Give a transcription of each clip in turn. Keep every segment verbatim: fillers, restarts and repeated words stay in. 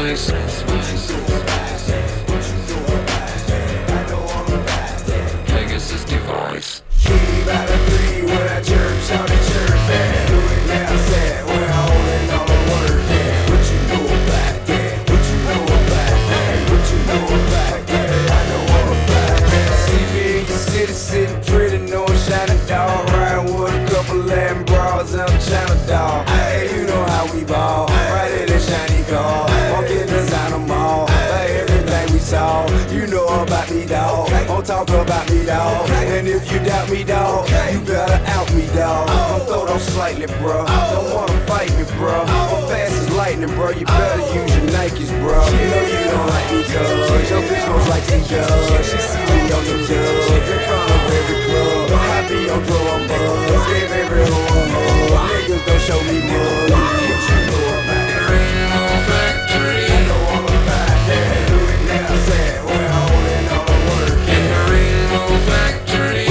spice. Pegasus device. Three by the three, where that church, how the church at? Do it now, sad, we're holding all the work, yeah. What you know about that? What you know about that? What you know about that? I know all about that. See me in your city, sitting pretty, no shining dog. Riding with a couple Latin bras and a China dog. Hey, you know how we ball, right in that shiny car. Walking designer mall, like everything we saw. You know about me, dog. Don't talk about me, dog. And if you doubt me, dog, you better out me, dog. Don't throw them slightly, bro. Don't wanna fight me, bro. I'm fast as lightning, bro. You better use your Nikes, bro. You know you don't like me, cuz your bitch most like me, cuz she see me on the dubs in front of every club. I be on throw on buzz, gave every hoe a hug. Niggas don't show me much. What you know about that? Rainbow Factory. I know all about that. Do it now, sad. We're holding all the work. In the Rainbow Factory,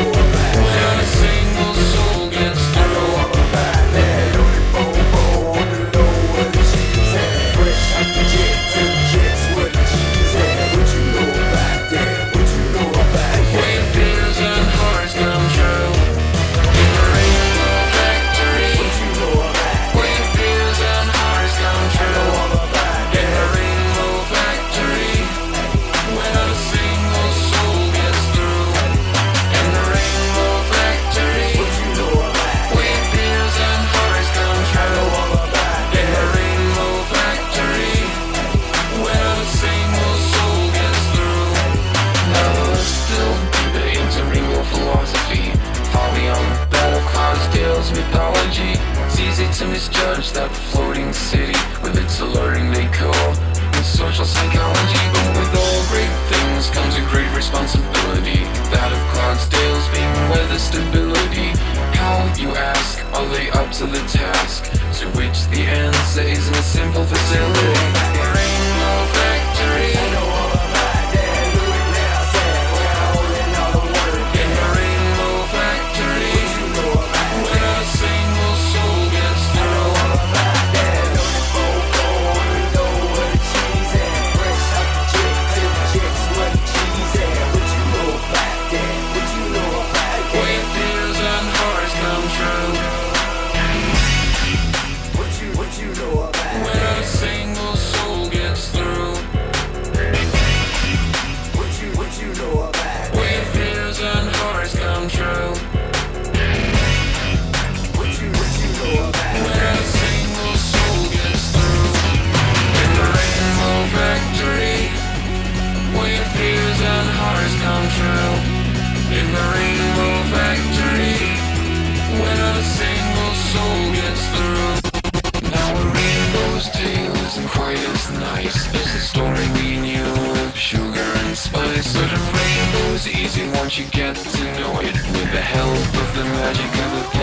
where a single soul gets through. All about that. Loaded bobo on the low where the cheese at. Fresh out the jet to the jets where the cheese at. What you know about that? What you know about that? When fears and hearts come true. In the Rainbow Factory, What you know about when fears and hearts come true. all about In the Rainbow Factory, when not a single soul gets through. In the Rainbow Factory, What you know about when fears and hearts come true. all about In the Rainbow Factory, when not a single soul gets through. Never still the intermingle philosophy. Far beyond battle clouds, tales, mythology. It's easy to misjudge that floating city with its alluring decor and social psychology. But with all great things comes a great responsibility. That of Clydesdales being weather stability. How, you ask, are they up to the task? To which the answer isn't a simple facility. Rainbow Factory. In the Rainbow Factory, where a single soul gets through. When fears and hearts come true. Where a single soul gets through. When fears and hearts come true. Where a single soul gets through. In the Rainbow Factory, when fears and hearts come true. In the Rainbow Factory, when not a single soul gets through. Now a rainbow's tale isn't quite as nice as the story we knew of sugar and spice. But a rainbow's easy once you get to know it, with the help of the magic of a